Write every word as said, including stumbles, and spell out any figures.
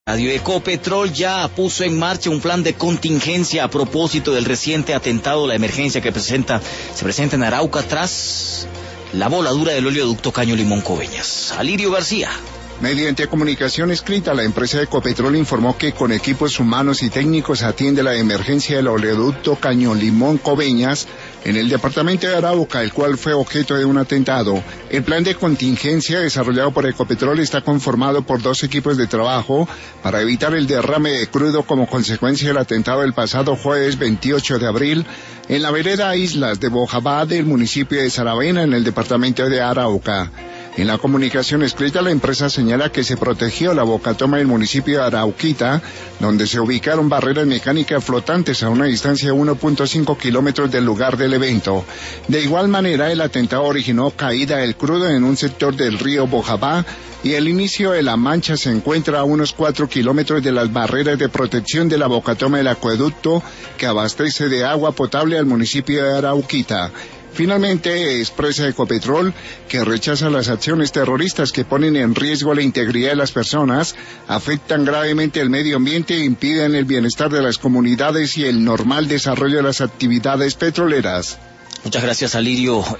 Radio Ecopetrol ya puso en marcha un plan de contingencia a propósito del reciente atentado, la emergencia que presenta, se presenta en Arauca tras la voladura del oleoducto Caño Limón Coveñas. Alirio García. Mediante comunicación escrita, la empresa Ecopetrol informó que con equipos humanos y técnicos atiende la emergencia del oleoducto Caño Limón Coveñas en el departamento de Arauca, el cual fue objeto de un atentado. El plan de contingencia desarrollado por Ecopetrol está conformado por dos equipos de trabajo para evitar el derrame de crudo como consecuencia del atentado del pasado jueves veintiocho de abril en la vereda Islas de Bojabá del municipio de Saravena en el departamento de Arauca. En la comunicación escrita, la empresa señala que se protegió la bocatoma del municipio de Arauquita, donde se ubicaron barreras mecánicas flotantes a una distancia de uno punto cinco kilómetros del lugar del evento. De igual manera, el atentado originó caída del crudo en un sector del río Bojabá y el inicio de la mancha se encuentra a unos cuatro kilómetros de las barreras de protección de la bocatoma del acueducto que abastece de agua potable al municipio de Arauquita. Finalmente, expresa Ecopetrol que rechaza las acciones terroristas que ponen en riesgo la integridad de las personas, afectan gravemente el medio ambiente e impiden el bienestar de las comunidades y el normal desarrollo de las actividades petroleras. Muchas gracias, Alirio.